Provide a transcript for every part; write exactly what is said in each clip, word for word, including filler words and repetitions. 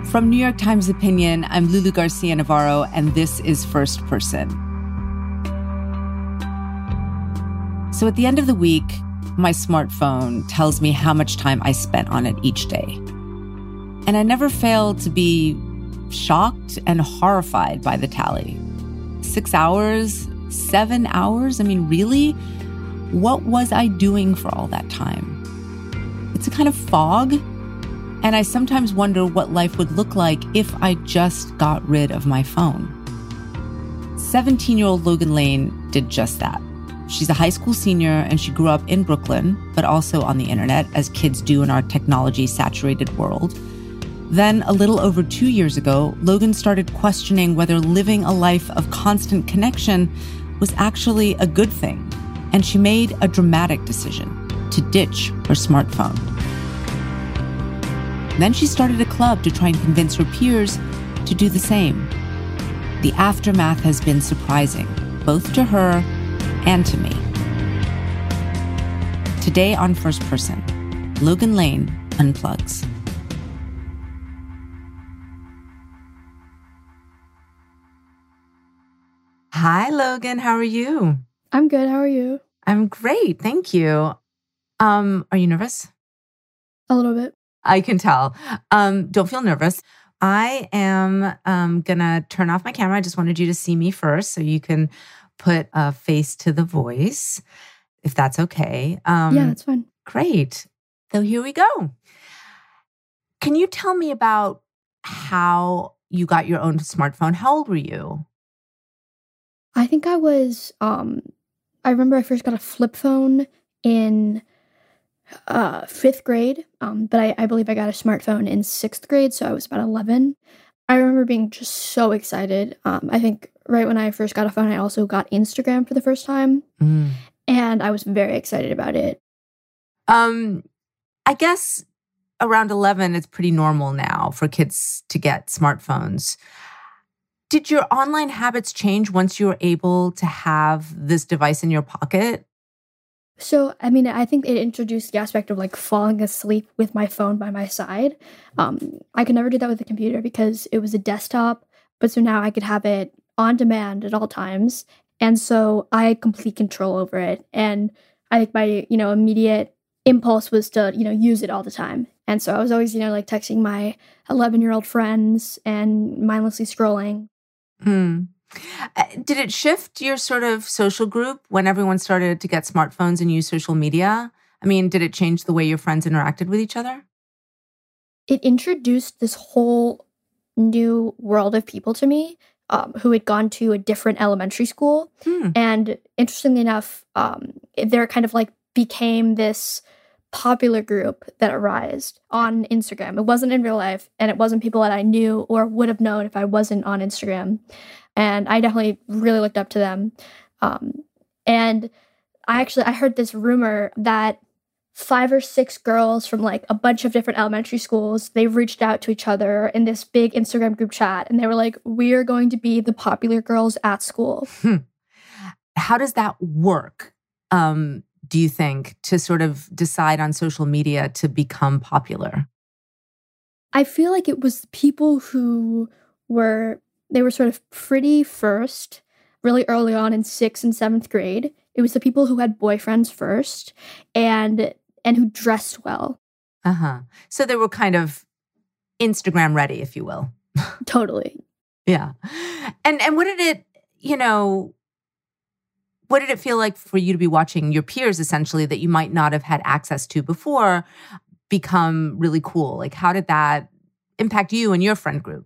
From New York Times Opinion, I'm Lulu Garcia-Navarro, and this is First Person. So at the end of the week, my smartphone tells me how much time I spent on it each day. And I never fail to be shocked and horrified by the tally. Six hours? Seven hours? I mean, really? What was I doing for all that time? It's a kind of fog. And I sometimes wonder what life would look like if I just got rid of my phone. seventeen-year-old Logan Lane did just that. She's a high school senior and she grew up in Brooklyn, but also on the internet, as kids do in our technology-saturated world. Then, a little over two years ago, Logan started questioning whether living a life of constant connection was actually a good thing. And she made a dramatic decision to ditch her smartphone. Then she started a club to try and convince her peers to do the same. The aftermath has been surprising, both to her and to me. Today on First Person, Logan Lane unplugs. Hi, Logan. How are you? I'm good. How are you? I'm great. Thank you. Um, are you nervous? A little bit. I can tell. Um, don't feel nervous. I am um, going to turn off my camera. I just wanted you to see me first so you can put a face to the voice, if that's okay. Um, yeah, that's fine. Great. So here we go. Can you tell me about how you got your own smartphone? How old were you? I think I was, um, I remember I first got a flip phone in uh, fifth grade, um, but I, I believe I got a smartphone in sixth grade, so I was about eleven. I remember being just so excited. Um, I think right when I first got a phone, I also got Instagram for the first time, mm. and I was very excited about it. Um, I guess around eleven, it's pretty normal now for kids to get smartphones. Did your online habits change once you were able to have this device in your pocket? So, I mean, I think it introduced the aspect of like falling asleep with my phone by my side. Um, I could never do that with a computer because it was a desktop. But so now I could have it on demand at all times. And so I had complete control over it. And I think my, you know, immediate impulse was to, you know, use it all the time. And so I was always, you know, like texting my eleven-year-old friends and mindlessly scrolling. Hmm. Uh, did it shift your sort of social group when everyone started to get smartphones and use social media? I mean, did it change the way your friends interacted with each other? It introduced this whole new world of people to me um, who had gone to a different elementary school. Hmm. And interestingly enough, um, there kind of like became this popular group that arose on Instagram. It wasn't in real life, and it wasn't people that I knew or would have known if I wasn't on Instagram. And I definitely really looked up to them. Um, and I actually, I heard this rumor that five or six girls from like a bunch of different elementary schools, they reached out to each other in this big Instagram group chat. And they were like, we're going to be the popular girls at school. Hmm. How does that work, um, do you think, to sort of decide on social media to become popular? I feel like it was people who were... They were sort of pretty first, really early on in sixth and seventh grade. It was the people who had boyfriends first and and who dressed well. Uh-huh. So they were kind of Instagram ready, if you will. Totally. Yeah. And and what did it, you know, what did it feel like for you to be watching your peers, essentially, that you might not have had access to before, become really cool? Like, how did that impact you and your friend group?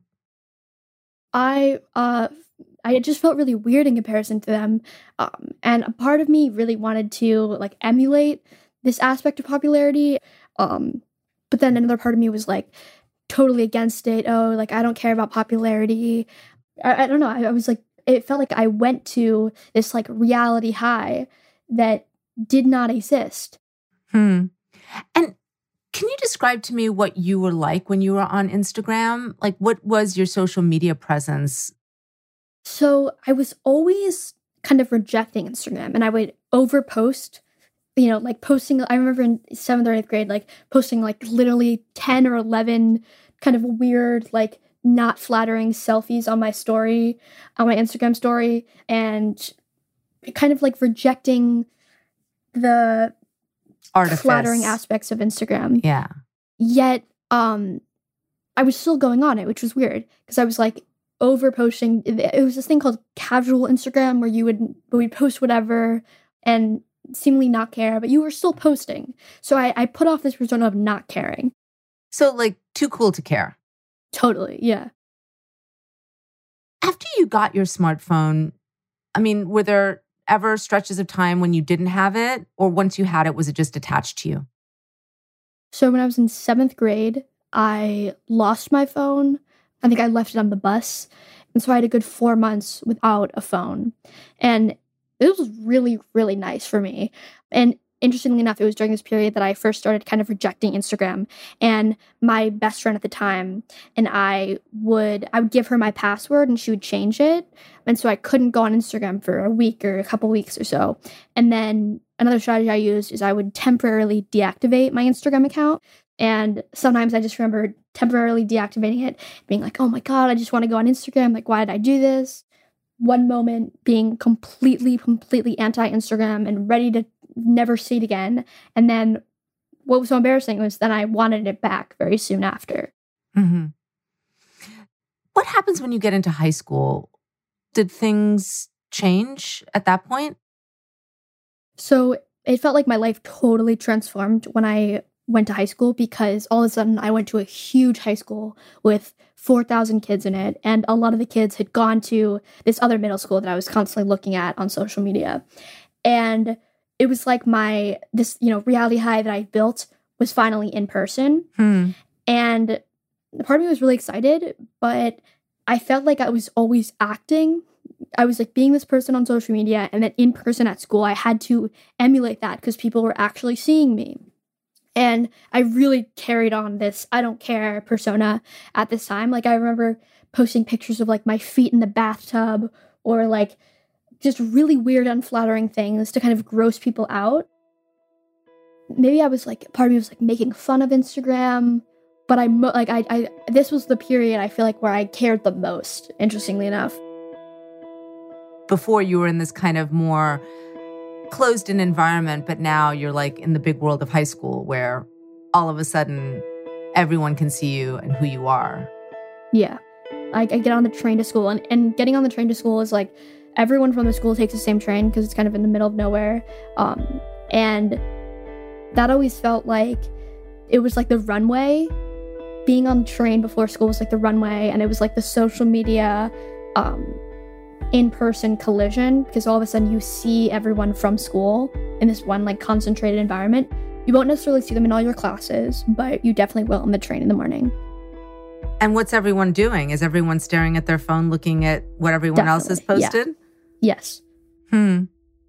I uh, I just felt really weird in comparison to them. Um, and a part of me really wanted to like emulate this aspect of popularity. Um, but then another part of me was like totally against it. Oh, like I don't care about popularity. I, I don't know. I, I was like, it felt like I went to this like reality high that did not exist. Hmm. And can you describe to me what you were like when you were on Instagram? Like, what was your social media presence? So I was always kind of rejecting Instagram, and I would overpost, you know, like posting, I remember in seventh or eighth grade, like posting like literally ten or eleven kind of weird, like not flattering selfies on my story, on my Instagram story, and kind of like rejecting the Artifice. flattering aspects of Instagram. Yeah. Yet, um, I was still going on it, which was weird because I was like over posting. It was this thing called casual Instagram where you would would post whatever and seemingly not care, but you were still posting. So I, I put off this persona of not caring. So like too cool to care. Totally, yeah. After you got your smartphone, I mean, were there ever stretches of time when you didn't have it? Or once you had it, was it just attached to you? So when I was in seventh grade, I lost my phone. I think I left it on the bus. And so I had a good four months without a phone. And it was really, really nice for me. And interestingly enough, it was during this period that I first started kind of rejecting Instagram. And my best friend at the time and I would, I would give her my password and she would change it. And so I couldn't go on Instagram for a week or a couple weeks or so. And then another strategy I used is I would temporarily deactivate my Instagram account. And sometimes I just remember temporarily deactivating it, being like, oh my God, I just want to go on Instagram. Like, why did I do this? One moment being completely, completely anti-Instagram and ready to never see it again. And then what was so embarrassing was then I wanted it back very soon after. Mm-hmm. What happens when you get into high school? Did things change at that point? So it felt like my life totally transformed when I went to high school because all of a sudden I went to a huge high school with four thousand kids in it. And a lot of the kids had gone to this other middle school that I was constantly looking at on social media. And it was like my, this, you know, reality high that I built was finally in person. Hmm. And part of me was really excited, but I felt like I was always acting. I was like being this person on social media, and then in person at school, I had to emulate that because people were actually seeing me. And I really carried on this I don't care persona at this time. Like I remember posting pictures of like my feet in the bathtub or like just really weird, unflattering things to kind of gross people out. Maybe I was like, part of me was like making fun of Instagram, but I mo- like I, I this was the period I feel like where I cared the most, interestingly enough. Before you were in this kind of more closed-in environment, but now you're like in the big world of high school where all of a sudden everyone can see you and who you are. Yeah. I, I get on the train to school, and, and getting on the train to school is like everyone from the school takes the same train because it's kind of in the middle of nowhere. Um, and that always felt like it was like the runway. Being on the train before school was like the runway, and it was like the social media um, in-person collision because all of a sudden you see everyone from school in this one like concentrated environment. You won't necessarily see them in all your classes, but you definitely will on the train in the morning. And what's everyone doing? Is everyone staring at their phone looking at what everyone Definitely, else has posted? Yeah. Yes. Hmm.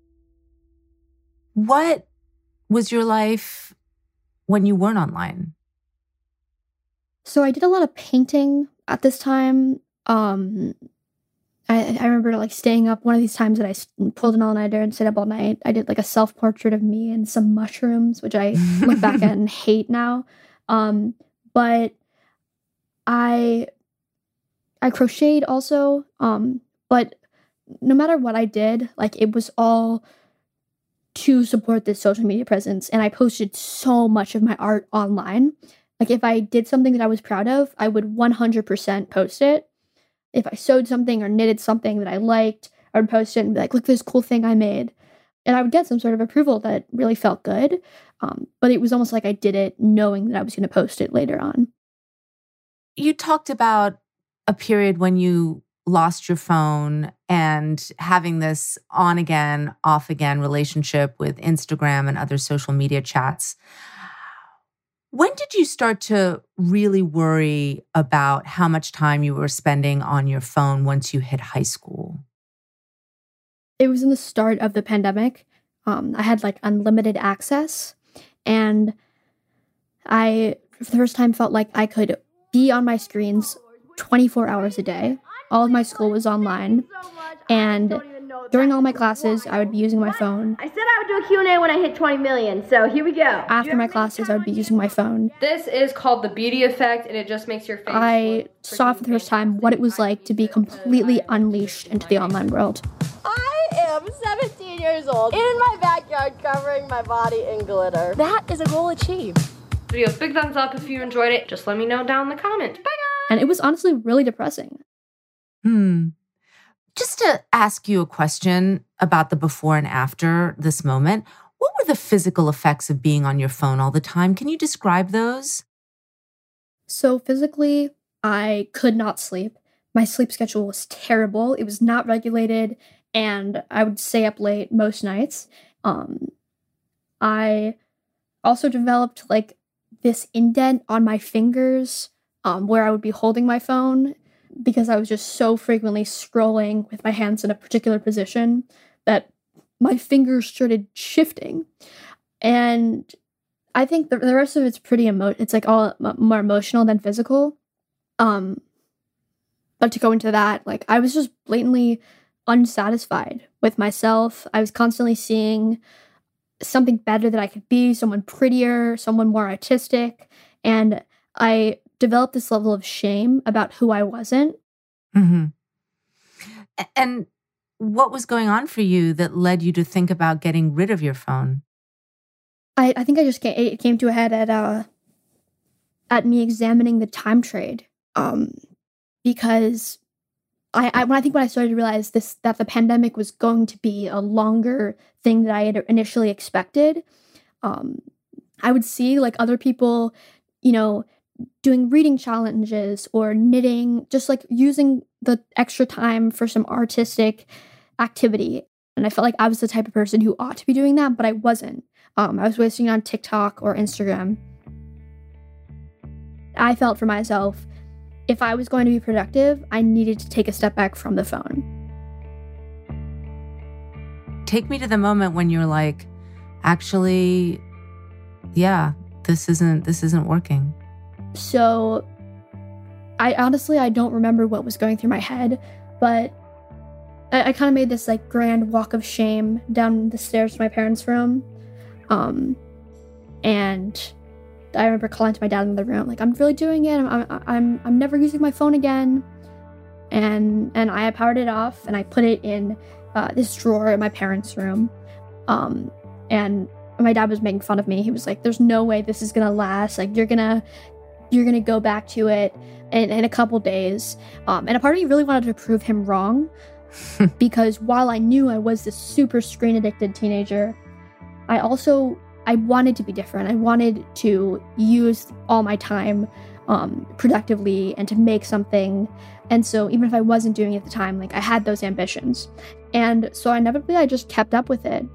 What was your life when you weren't online? So I did a lot of painting at this time. Um, I, I remember like staying up one of these times that I pulled an all-nighter and stayed up all night. I did like a self-portrait of me and some mushrooms, which I look back at and hate now. Um, but I I crocheted also. Um, but no matter what I did, like it was all to support this social media presence. And I posted so much of my art online. Like if I did something that I was proud of, I would one hundred percent post it. If I sewed something or knitted something that I liked, I would post it and be like, look, this cool thing I made. And I would get some sort of approval that really felt good. Um, but it was almost like I did it knowing that I was going to post it later on. You talked about a period when you lost your phone and having this on again, off again relationship with Instagram and other social media chats. When did you start to really worry about how much time you were spending on your phone once you hit high school? It was in the start of the pandemic. Um, I had like unlimited access, and I, for the first time, felt like I could be on my screens twenty-four hours a day. All of my school was online, and During all my classes, I would be using my phone. I said I would do a Q and A when I hit twenty million, so here we go. After my classes, I would be using my phone. This is called the beauty effect, and it just makes your face I saw for the first time what it was like to be completely unleashed into the online world. I am seventeen years old, in my backyard, covering my body in glitter. That is a goal achieved. Video, big thumbs up if you enjoyed it. Just let me know down in the comments. Bye, guys! And it was honestly really depressing. Hmm. Just to ask you a question about the before and after this moment, what were the physical effects of being on your phone all the time? Can you describe those? So physically, I could not sleep. My sleep schedule was terrible. It was not regulated, and I would stay up late most nights. Um, I also developed like this indent on my fingers um, where I would be holding my phone because I was just so frequently scrolling with my hands in a particular position that my fingers started shifting. And I think the, the rest of it's pretty emo- it's like all m- more emotional than physical. Um, but to go into that, like I was just blatantly unsatisfied with myself. I was constantly seeing something better that I could be, someone prettier, someone more artistic. And I developed this level of shame about who I wasn't. Mm-hmm. And what was going on for you that led you to think about getting rid of your phone? I, I think I just came, it came to a head at uh at me examining the time trade, um, because I, I when I think when I started to realize this that the pandemic was going to be a longer thing than I had initially expected, um, I would see like other people, you know, doing reading challenges or knitting, just like using the extra time for some artistic activity. And I felt like I was the type of person who ought to be doing that, but I wasn't. Um, I was wasting it on TikTok or Instagram. I felt for myself, if I was going to be productive, I needed to take a step back from the phone. Take me to the moment when you're like, actually, yeah, this isn't this isn't working. So, I honestly, I don't remember what was going through my head, but I, I kind of made this like grand walk of shame down the stairs to my parents' room. Um, and I remember calling to my dad in the room, like, I'm really doing it. I'm, I'm, I'm, I'm never using my phone again. And, and I powered it off and I put it in uh, this drawer in my parents' room. Um, and my dad was making fun of me. He was like, there's no way this is going to last. Like, you're going to, you're going to go back to it in, in a couple days. Um, and a part of me really wanted to prove him wrong because while I knew I was this super screen addicted teenager, I also, I wanted to be different. I wanted to use all my time um, productively and to make something. And so even if I wasn't doing it at the time, like I had those ambitions. And so inevitably I just kept up with it.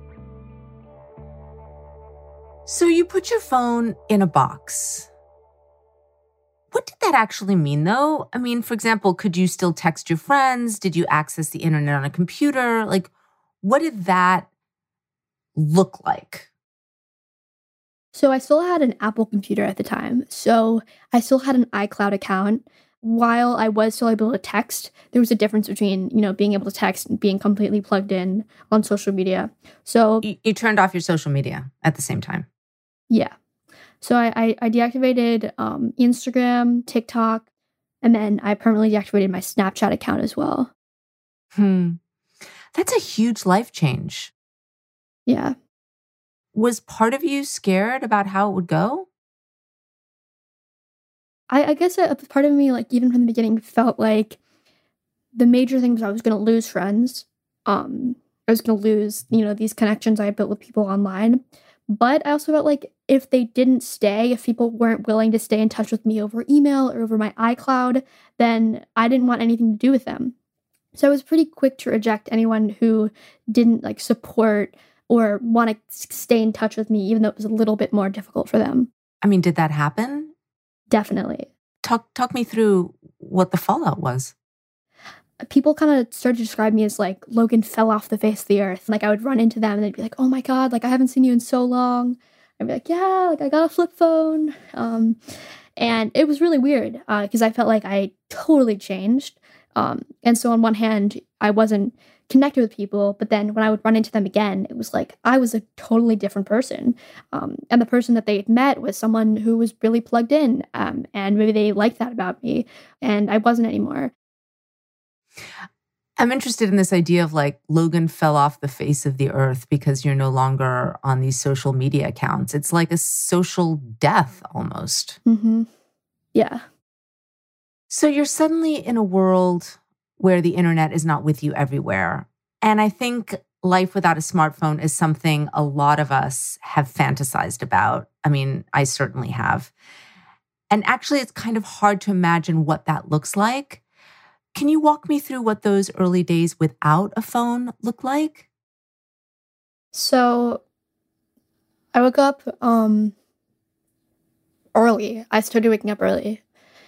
So you put your phone in a box. What did that actually mean, though? I mean, for example, could you still text your friends? Did you access the internet on a computer? Like, what did that look like? So I still had an Apple computer at the time. So I still had an iCloud account. While I was still able to text, there was a difference between, you know, being able to text and being completely plugged in on social media. So You, you turned off your social media at the same time. yeah. So I, I, I deactivated um, Instagram, TikTok, and then I permanently deactivated my Snapchat account as well. Hmm. That's a huge life change. Yeah. Was part of you scared about how it would go? I, I guess a, a part of me, like, even from the beginning, felt like the major thing was I was going to lose friends. Um, I was going to lose, you know, these connections I had built with people online. But I also felt like if they didn't stay, if people weren't willing to stay in touch with me over email or over my iCloud, then I didn't want anything to do with them. So I was pretty quick to reject anyone who didn't like support or want to stay in touch with me, even though it was a little bit more difficult for them. I mean, did that happen? Definitely. Talk talk me through what the fallout was. People kind of started to describe me as like Logan fell off the face of the earth. Like I would run into them and they'd be like, oh my God, like I haven't seen you in so long. I'd be like, yeah, like I got a flip phone. Um, and it was really weird because uh, I felt like I totally changed. Um, and so on one hand, I wasn't connected with people, but then when I would run into them again, it was like I was a totally different person. Um, and the person that they had met was someone who was really plugged in, um, and maybe they liked that about me, and I wasn't anymore. I'm interested in this idea of like Logan fell off the face of the earth because you're no longer on these social media accounts. It's like a social death almost. Mm-hmm. Yeah. So you're suddenly in a world where the internet is not with you everywhere. And I think life without a smartphone is something a lot of us have fantasized about. I mean, I certainly have. And actually, it's kind of hard to imagine what that looks like. Can you walk me through what those early days without a phone look like? So I woke up um, early. I started waking up early.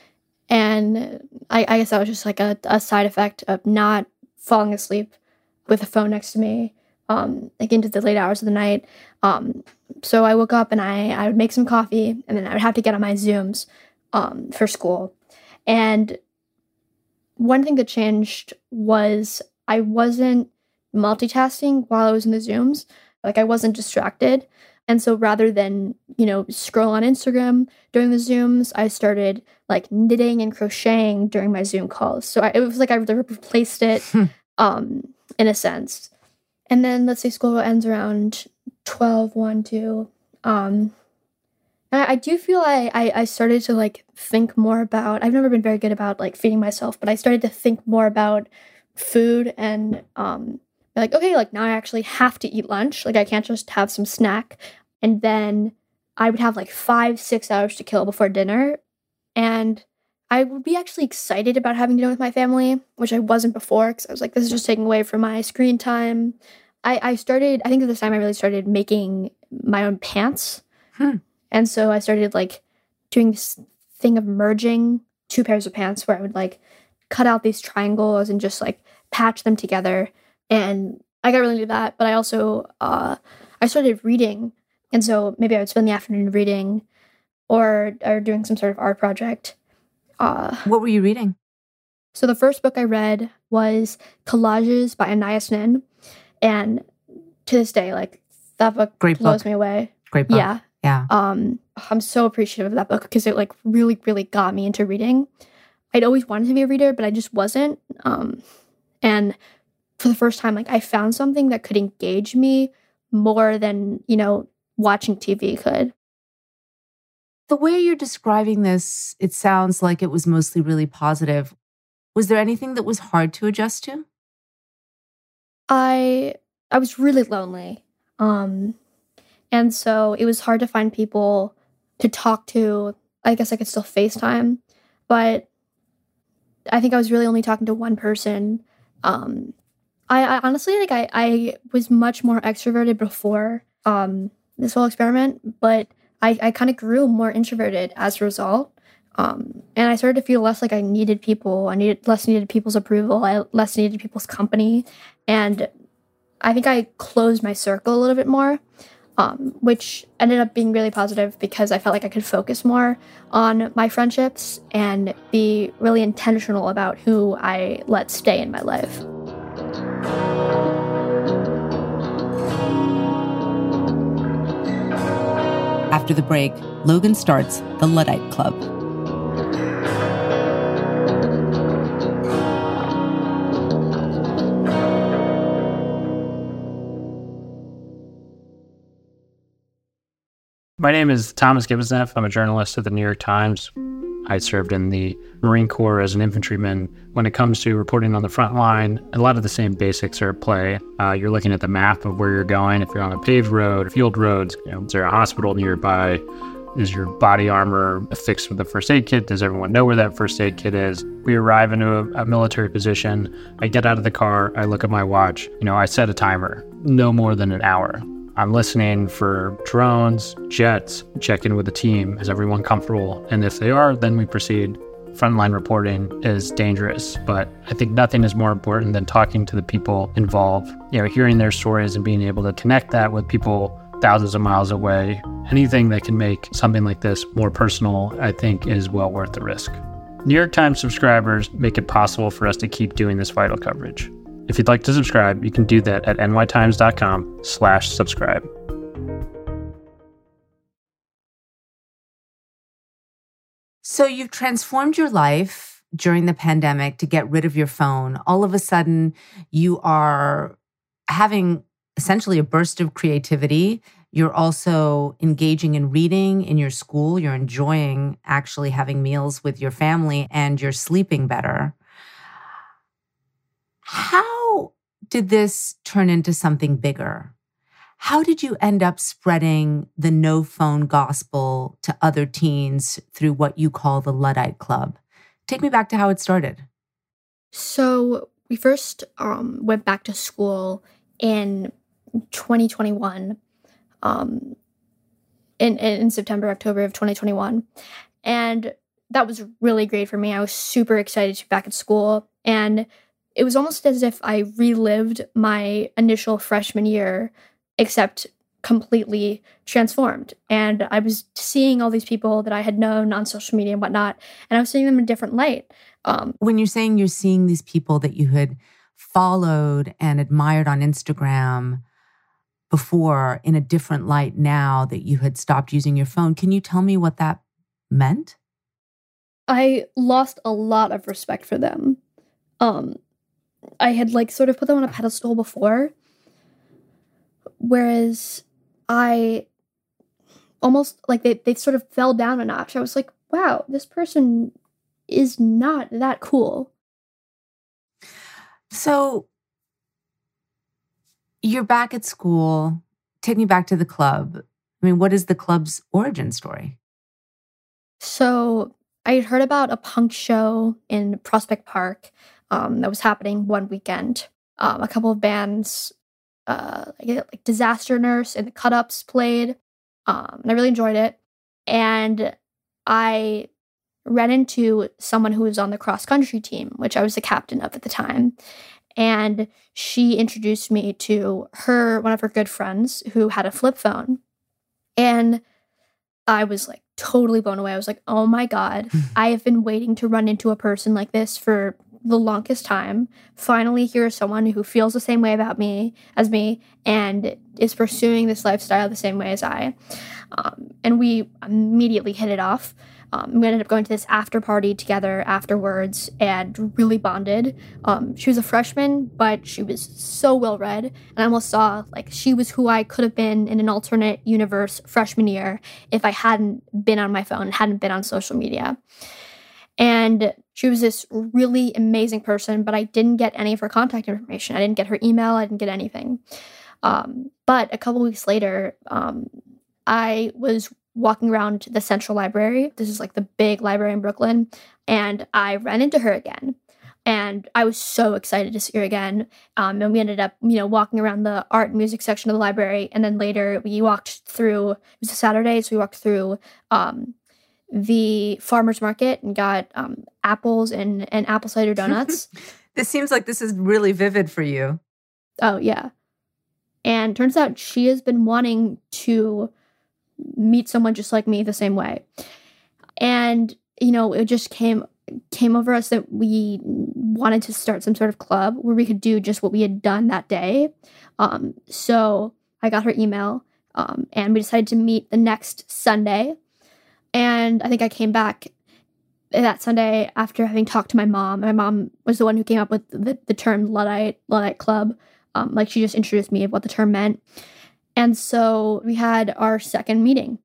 And I, I guess that was just like a, a side effect of not falling asleep with a phone next to me, um, like into the late hours of the night. Um, so I woke up and I, I would make some coffee, and then I would have to get on my Zooms um, for school. And one thing that changed was I wasn't multitasking while I was in the Zooms. Like, I wasn't distracted. And so rather than, you know, scroll on Instagram during the Zooms, I started like knitting and crocheting during my Zoom calls. So I, it was like I replaced it um, in a sense. And then let's say school ends around twelve, one, two. Um, and I, I do feel I, I, I started to like think more about, I've never been very good about like feeding myself, but I started to think more about food and um, like, okay, like now I actually have to eat lunch. Like I can't just have some snack. And then I would have like five, six hours to kill before dinner. And I would be actually excited about having dinner with my family, which I wasn't before, because I was like, this is just taking away from my screen time. I, I started, I think at this time I really started making my own pants. Hmm. And so I started like doing this thing of merging two pairs of pants where I would like cut out these triangles and just like patch them together. And I got really into that. But I also, uh, I started reading. And so maybe I would spend the afternoon reading or or doing some sort of art project. Uh, what were you reading? So the first book I read was Collages by Anais Nin. And to this day, like, that book Great blows book. me away. Great book. Yeah. Yeah. Um, I'm so appreciative of that book because it, like, really, really got me into reading. I'd always wanted to be a reader, but I just wasn't. Um, and for the first time, like, I found something that could engage me more than, you know, watching T V could. The way you're describing this, it sounds like it was mostly really positive. Was there anything that was hard to adjust to? I I was really lonely. Um, and so it was hard to find people to talk to. I guess I could still FaceTime, but I think I was really only talking to one person. Um, I, I honestly, like, I, I was much more extroverted before um, this whole experiment, but I, I kind of grew more introverted as a result. Um, and I started to feel less like I needed people. I needed less needed people's approval. I less needed people's company. And I think I closed my circle a little bit more, um, which ended up being really positive because I felt like I could focus more on my friendships and be really intentional about who I let stay in my life. After the break, Logan starts the Luddite Club. My name is Thomas Gibbonsneff. I'm a journalist at the New York Times. I served in the Marine Corps as an infantryman. When it comes to reporting on the front line, a lot of the same basics are at play. Uh, you're looking at the map of where you're going. If you're on a paved road or field roads, you know, is there a hospital nearby? Is your body armor affixed with a first aid kit? Does everyone know where that first aid kit is? We arrive into a, a military position. I get out of the car. I look at my watch. You know, I set a timer, no more than an hour. I'm listening for drones, jets, check in with the team. Is everyone comfortable? And if they are, then we proceed. Frontline reporting is dangerous, but I think nothing is more important than talking to the people involved, you know, hearing their stories and being able to connect that with people thousands of miles away. Anything that can make something like this more personal, I think, is well worth the risk. New York Times subscribers make it possible for us to keep doing this vital coverage. If you'd like to subscribe, you can do that at nytimes.com slash subscribe. So you've transformed your life during the pandemic to get rid of your phone. All of a sudden, you are having essentially a burst of creativity. You're also engaging in reading in your school. You're enjoying actually having meals with your family, and you're sleeping better. How did this turn into something bigger? How did you end up spreading the no phone gospel to other teens through what you call the Luddite Club? Take me back to how it started. So we first um, went back to school in twenty twenty-one, um, in, in September, October of twenty twenty-one. And that was really great for me. I was super excited to be back at school. And it was almost as if I relived my initial freshman year, except completely transformed. And I was seeing all these people that I had known on social media and whatnot, and I was seeing them in a different light. Um, when you're saying you're seeing these people that you had followed and admired on Instagram before in a different light now that you had stopped using your phone, can you tell me what that meant? I lost a lot of respect for them. Um, I had like sort of put them on a pedestal before, whereas I almost like they, they sort of fell down a notch. I was like, wow, this person is not that cool. So you're back at school. Take me back to the club. I mean, what is the club's origin story? So I had heard about a punk show in Prospect Park um, that was happening one weekend. Um, a couple of bands, uh, like Disaster Nurse and the Cut Ups played. Um, and I really enjoyed it. And I ran into someone who was on the cross country team, which I was the captain of at the time. And she introduced me to her, one of her good friends who had a flip phone. And I was like totally blown away. I was like, oh my God, I have been waiting to run into a person like this for the longest time. Finally, here's someone who feels the same way about me as me and is pursuing this lifestyle the same way as I. Um, and we immediately hit it off. Um, we ended up going to this after party together afterwards and really bonded. Um, she was a freshman, but she was so well read. And I almost saw like she was who I could have been in an alternate universe freshman year if I hadn't been on my phone and hadn't been on social media. And she was this really amazing person, but I didn't get any of her contact information. I didn't get her email. I didn't get anything. Um, but a couple weeks later, um, I was walking around the Central Library. This is like the big library in Brooklyn. And I ran into her again. And I was so excited to see her again. Um, and we ended up, you know, walking around the art and music section of the library. And then later we walked through, it was a Saturday, so we walked through um, the farmer's market and got um, apples and, and apple cider donuts. This seems like this is really vivid for you. Oh, yeah. And turns out she has been wanting to meet someone just like me the same way. And, you know, it just came came over us that we wanted to start some sort of club where we could do just what we had done that day. Um, so I got her email um, and we decided to meet the next Sunday. And I think I came back that Sunday after having talked to my mom. My mom was the one who came up with the, the term Luddite, Luddite Club. Um, like she just introduced me of what the term meant. And so we had our second meeting.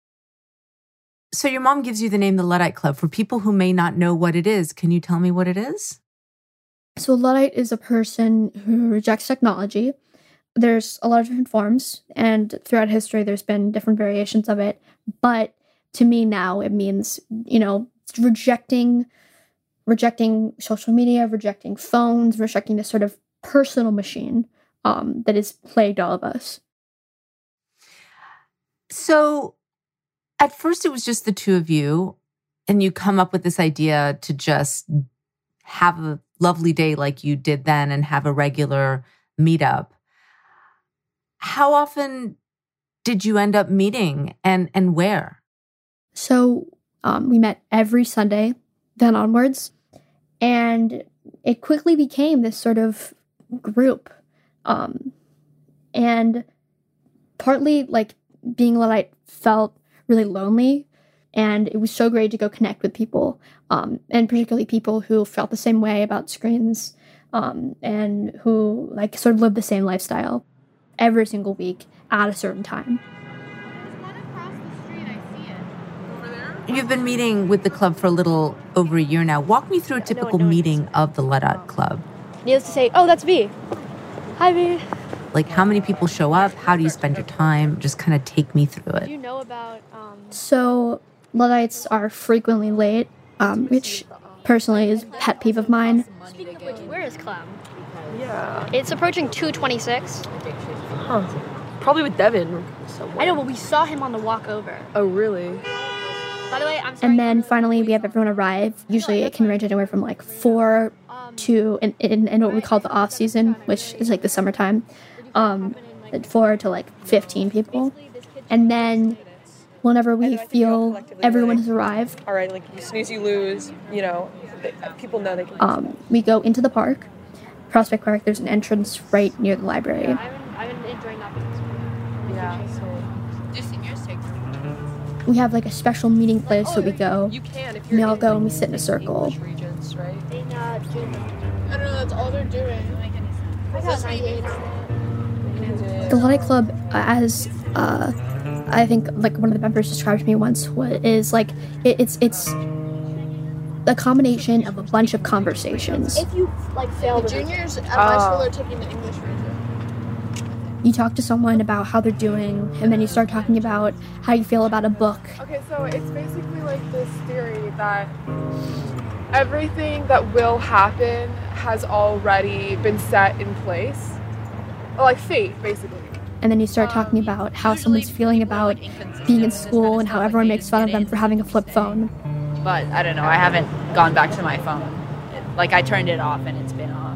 So your mom gives you the name the Luddite Club. For people who may not know what it is, can you tell me what it is? So a Luddite is a person who rejects technology. There's a lot of different forms, and throughout history there's been different variations of it. But to me now it means, you know, rejecting rejecting social media, rejecting phones, rejecting this sort of personal machine um, that has plagued all of us. So at first it was just the two of you, and you come up with this idea to just have a lovely day like you did then and have a regular meetup. How often did you end up meeting, and, and where? So um, we met every Sunday, then onwards, and it quickly became this sort of group. Um, and partly, like, being a Luddite felt really lonely, and it was so great to go connect with people, um, and particularly people who felt the same way about screens, um, and who, like, sort of lived the same lifestyle every single week at a certain time. You've been meeting with the club for a little over a year now. Walk me through a typical no, no, meeting of the Luddite Club. Needless to say, oh, that's V. Hi, V. Like, how many people show up? How do you spend your time? Just kind of take me through it. Do you know about... Um... So, Luddites are frequently late, um, which personally is a pet peeve of mine. Speaking of which, where is Clem? Yeah. It's approaching two twenty-six. Huh. Probably with Devin somewhere. I know, but we saw him on the walk over. Oh, really? By the way, I'm sorry. And then finally we have everyone arrive. Usually it can range anywhere from like four to, in, in, in what we call the off season, which is like the summertime, um, four to like fifteen people. And then whenever we feel everyone has arrived, all right, like you snooze, you lose, you know, people know they can. Um, we go into the park, Prospect Park. There's an entrance right near the library. Yeah, I've been, I've been enjoying that. Yeah, so. We have like a special meeting place oh, that we go. You can if we you're all in, go like, and we sit in a circle. Regions, right? In, uh, June. I don't know, that's all they're doing. The Luddite Club, uh, as uh, I think like one of the members described to me once, was, is like it, it's it's a combination of a bunch of conversations. If you like fail, the juniors at my school are taking the English region. You talk to someone about how they're doing, and then you start talking about how you feel about a book. Okay, so it's basically like this theory that everything that will happen has already been set in place. Like fate, basically. And then you start talking about how someone's feeling about being in school and how everyone makes fun of them for having a flip phone. But I don't know, I haven't gone back to my phone. Like, I turned it off and it's been off.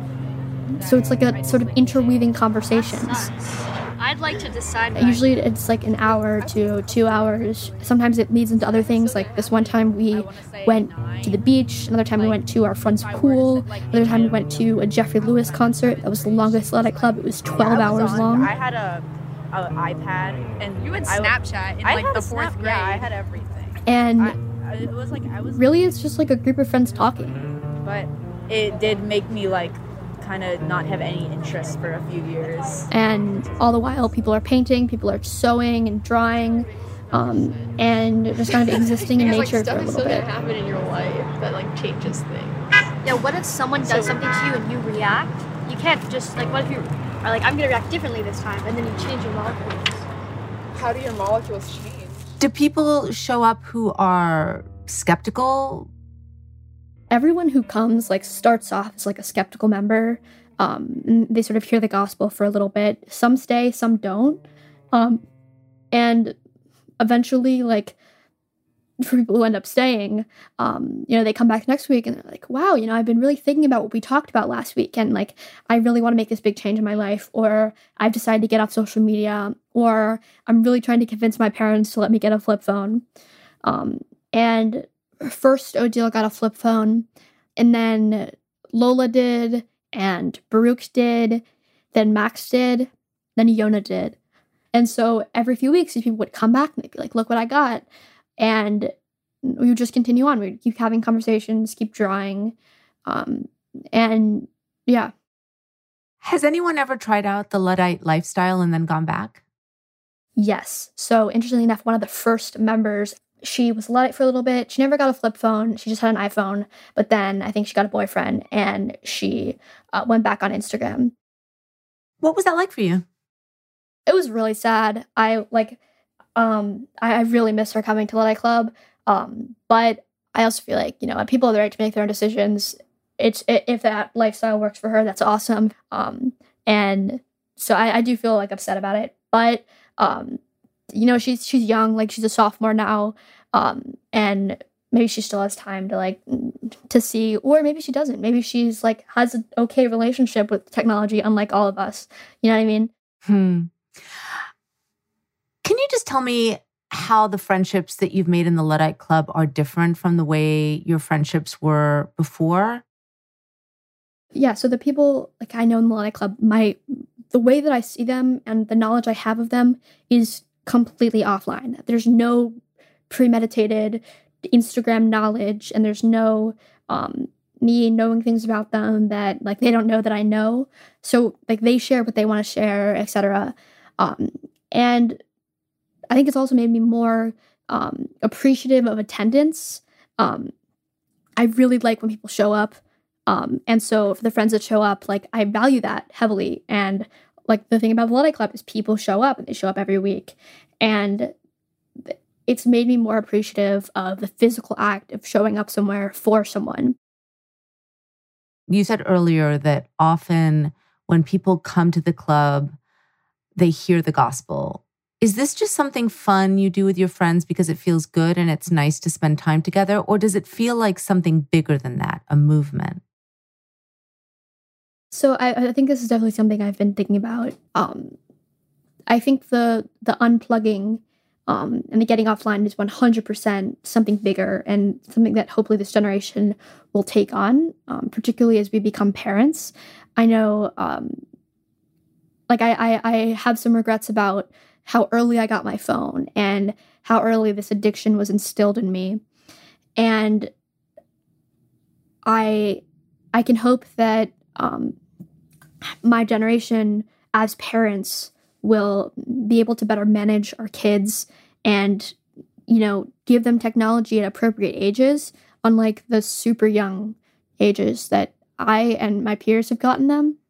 So it's like a sort of interweaving conversations. I'd like to decide. Usually it's like an hour to two hours. Sometimes it leads into other things. Like this one time we went to the beach. Another time we went to our friend's pool. Another time we went to a Jeffrey Lewis concert. That was the longest Luddite Club. It was twelve hours long. I had a, a iPad and you had Snapchat in I like the fourth snap, grade. Yeah, I had everything. And I, it was like I was really it's just like a group of friends talking. But it did make me like kind of not have any interest for a few years. And all the while, people are painting, people are sewing and drawing, um, and just kind of existing in nature like, for a little bit. Stuff that happen in your life that like changes things. Yeah, what if someone does so, something to you and you react? You can't just like, what if you are like, I'm gonna react differently this time, and then you change your molecules. How do your molecules change? Do people show up who are skeptical? Everyone who comes like starts off as like a skeptical member. Um, they sort of hear the gospel for a little bit. Some stay, some don't. Um, and eventually, like for people who end up staying, um, you know, they come back next week and they're like, "Wow, you know, I've been really thinking about what we talked about last week, and like I really want to make this big change in my life." Or I've decided to get off social media. Or I'm really trying to convince my parents to let me get a flip phone. Um, and First, Odile got a flip phone, and then Lola did, and Baruch did, then Max did, then Yona did. And so every few weeks, these people would come back and they'd be like, "Look what I got." And we would just continue on. We'd keep having conversations, keep drawing. Um, and yeah. Has anyone ever tried out the Luddite lifestyle and then gone back? Yes. So interestingly enough, one of the first members, she was a Luddite for a little bit. She never got a flip phone. She just had an iPhone. But then I think she got a boyfriend and she uh, went back on Instagram. What was that like for you? It was really sad. I like, um, I, I really miss her coming to Luddite Club. Um, but I also feel like, you know, people have the right to make their own decisions. It's if that lifestyle works for her, that's awesome. Um, and so I, I do feel like upset about it. But um, you know, she's she's young, like she's a sophomore now, um, and maybe she still has time to like to see, or maybe she doesn't. Maybe she's like has an okay relationship with technology, unlike all of us. You know what I mean? Hmm. Can you just tell me how the friendships that you've made in the Luddite Club are different from the way your friendships were before? Yeah, so the people like I know in the Luddite Club, my the way that I see them and the knowledge I have of them is completely offline. There's no premeditated Instagram knowledge, and there's no um, me knowing things about them that like they don't know that I know. So like they share what they want to share, et cetera. Um, and I think it's also made me more um, appreciative of attendance. Um, I really like when people show up. Um, and so for the friends that show up, like I value that heavily. And like the thing about the Luddite Club is people show up and they show up every week. And it's made me more appreciative of the physical act of showing up somewhere for someone. You said earlier that often when people come to the club, they hear the gospel. Is this just something fun you do with your friends because it feels good and it's nice to spend time together? Or does it feel like something bigger than that, a movement? So I, I think this is definitely something I've been thinking about. Um, I think the the unplugging um, and the getting offline is one hundred percent something bigger and something that hopefully this generation will take on, um, particularly as we become parents. I know, um, like I, I, I have some regrets about how early I got my phone and how early this addiction was instilled in me. And I I can hope that um, my generation as parents will be able to better manage our kids and, you know, give them technology at appropriate ages, unlike the super young ages that I and my peers have gotten them.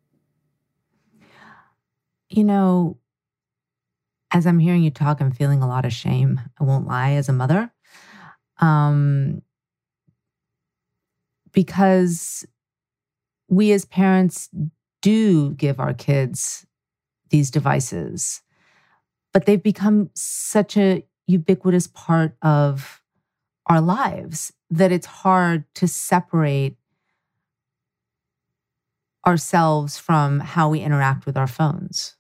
You know, as I'm hearing you talk, I'm feeling a lot of shame. I won't lie, as a mother. Um, because we as parents do give our kids these devices, but they've become such a ubiquitous part of our lives that it's hard to separate ourselves from how we interact with our phones.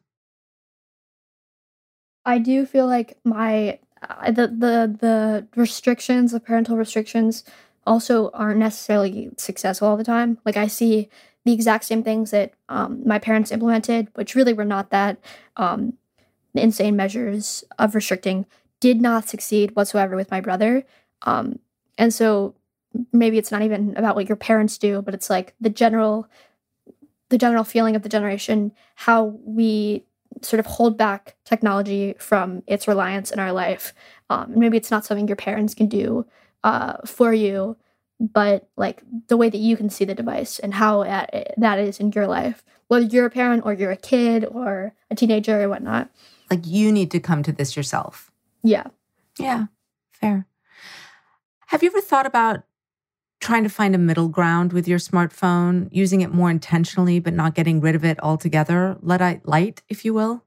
I do feel like my uh, the the the restrictions, the parental restrictions, also aren't necessarily successful all the time. Like I see the exact same things that um, my parents implemented, which really were not that um, insane measures of restricting, did not succeed whatsoever with my brother. Um, and so maybe it's not even about what your parents do, but it's like the general the general feeling of the generation, how we sort of hold back technology from its reliance in our life. Um, maybe it's not something your parents can do uh, for you, but like the way that you can see the device and how that is in your life, whether you're a parent or you're a kid or a teenager or whatnot. Like you need to come to this yourself. Yeah. Yeah, fair. Have you ever thought about trying to find a middle ground with your smartphone, using it more intentionally, but not getting rid of it altogether? Luddite light, if you will?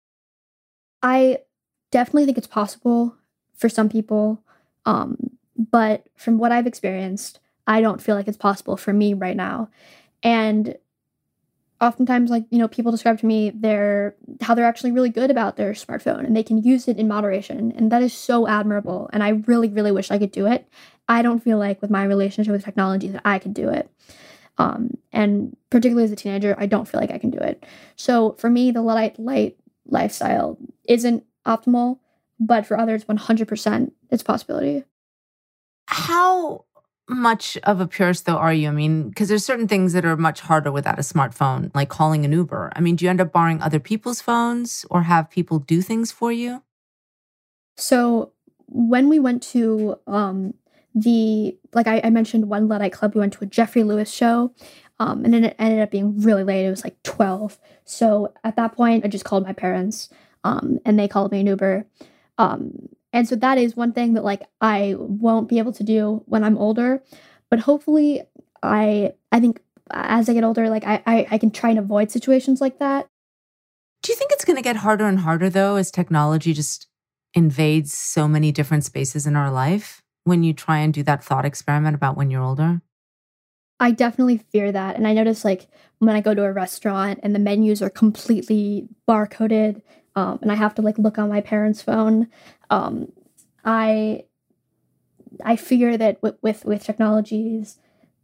I definitely think it's possible for some people. Um, but from what I've experienced, I don't feel like it's possible for me right now. And oftentimes, like, you know, people describe to me their how they're actually really good about their smartphone and they can use it in moderation. And that is so admirable. And I really, really wish I could do it. I don't feel like with my relationship with technology that I could do it. Um, and particularly as a teenager, I don't feel like I can do it. So for me, the Luddite light lifestyle isn't optimal, but for others, one hundred percent it's a possibility. How much of a purist, though, are you? I mean, because there's certain things that are much harder without a smartphone, like calling an Uber. I mean, do you end up borrowing other people's phones or have people do things for you? So when we went to um, the, like I, I mentioned one Luddite Club, we went to a Jeffrey Lewis show, um, and then it ended up being really late. It was like twelve. So at that point, I just called my parents, um, and they called me an Uber. Um, and so that is one thing that like I won't be able to do when I'm older, but hopefully I I think as I get older, like I I, I can try and avoid situations like that. Do you think it's going to get harder and harder though, as technology just invades so many different spaces in our life when you try and do that thought experiment about when you're older? I definitely fear that. And I notice like when I go to a restaurant and the menus are completely barcoded, um, and I have to like look on my parents' phone, um, I I fear that with, with, with technologies,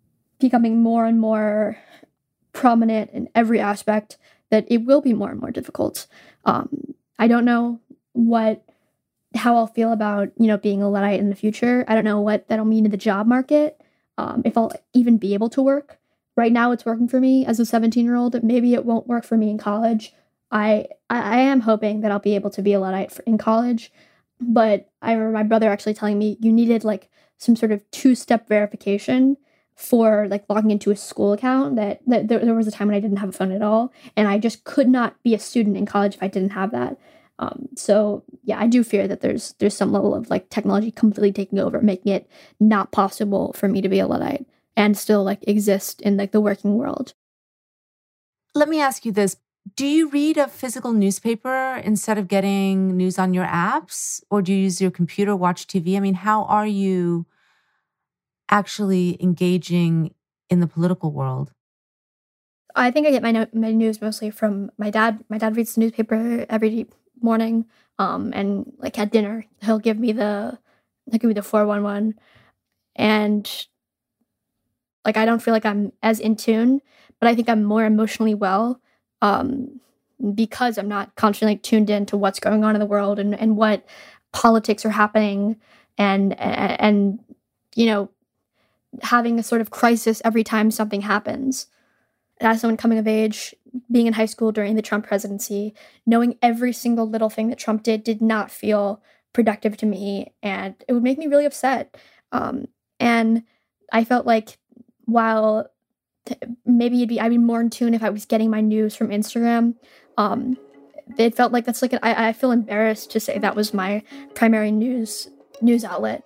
becoming more and more prominent in every aspect, that it will be more and more difficult. Um, I don't know what, how I'll feel about, you know, being a Luddite in the future. I don't know what that'll mean to the job market, um, if I'll even be able to work. Right now it's working for me as a seventeen-year-old. Maybe it won't work for me in college. I I, I am hoping that I'll be able to be a Luddite for, in college. But I remember my brother actually telling me you needed like some sort of two-step verification for like logging into a school account, that, that there, there was a time when I didn't have a phone at all. And I just could not be a student in college if I didn't have that. Um, so yeah, I do fear that there's there's some level of like technology completely taking over, making it not possible for me to be a Luddite and still like exist in like the working world. Let me ask you this. Do you read a physical newspaper instead of getting news on your apps? Or do you use your computer, watch T V? I mean, how are you actually engaging in the political world? I think I get my no- my news mostly from my dad. My dad reads the newspaper every morning, um, and like at dinner, he'll give me the he'll give me the four one one, and like I don't feel like I'm as in tune, but I think I'm more emotionally well, um, because I'm not constantly like, tuned in to what's going on in the world and, and what politics are happening, and and, and you know, having a sort of crisis every time something happens. As someone coming of age, being in high school during the Trump presidency, knowing every single little thing that Trump did did not feel productive to me, and it would make me really upset. Um, and I felt like while t- maybe it'd be, I'd be more in tune if I was getting my news from Instagram, um, it felt like that's like, an, I, I feel embarrassed to say that was my primary news news outlet.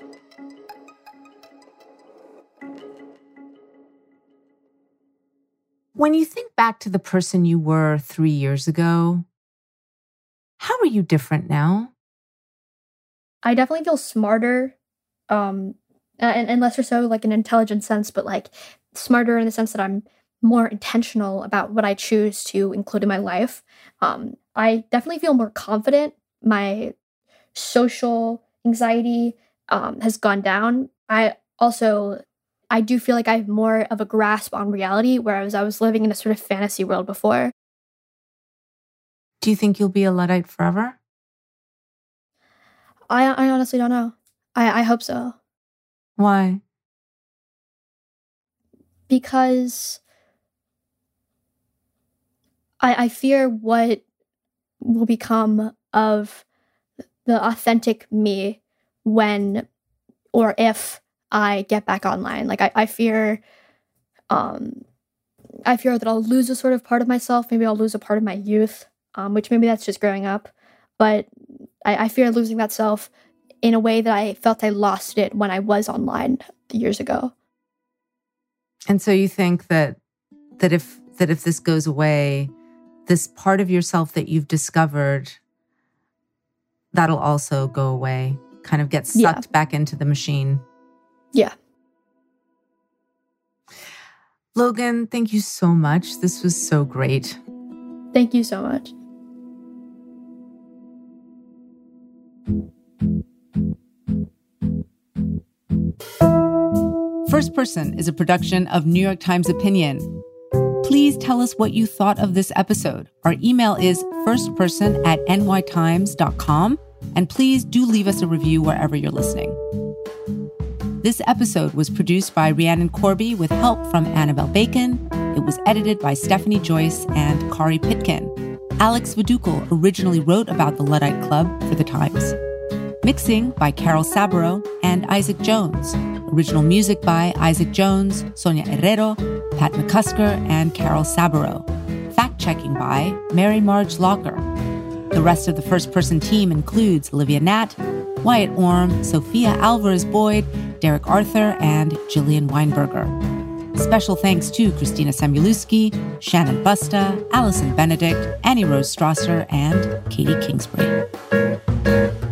When you think back to the person you were three years ago, how are you different now? I definitely feel smarter, um, and, and less or so like an intelligent sense, but like smarter in the sense that I'm more intentional about what I choose to include in my life. Um, I definitely feel more confident. My social anxiety um, has gone down. I also... I do feel like I have more of a grasp on reality, whereas I was living in a sort of fantasy world before. Do you think you'll be a Luddite forever? I I honestly don't know. I, I hope so. Why? Because I, I fear what will become of the authentic me when or if I get back online. Like I, I fear, um, I fear that I'll lose a sort of part of myself. Maybe I'll lose a part of my youth, um, which maybe that's just growing up. But I, I fear losing that self in a way that I felt I lost it when I was online years ago. And so you think that that if that if this goes away, this part of yourself that you've discovered, that'll also go away, kind of get sucked yeah. back into the machine. Yeah. Logan, thank you so much. This was so great. Thank you so much. First Person is a production of New York Times Opinion. Please tell us what you thought of this episode. Our email is firstperson at n y times dot com, and please do leave us a review wherever you're listening. This episode was produced by Rhiannon Corby with help from Annabelle Bacon. It was edited by Stephanie Joyce and Kari Pitkin. Alex Vidukal originally wrote about the Luddite Club for The Times. Mixing by Carol Saburo and Isaac Jones. Original music by Isaac Jones, Sonia Herrero, Pat McCusker, and Carol Saburo. Fact-checking by Mary Marge Locker. The rest of the First Person team includes Olivia Natt, Wyatt Orm, Sophia Alvarez-Boyd, Derek Arthur, and Jillian Weinberger. Special thanks to Christina Samuelewski, Shannon Busta, Allison Benedict, Annie Rose Strasser, and Katie Kingsbury.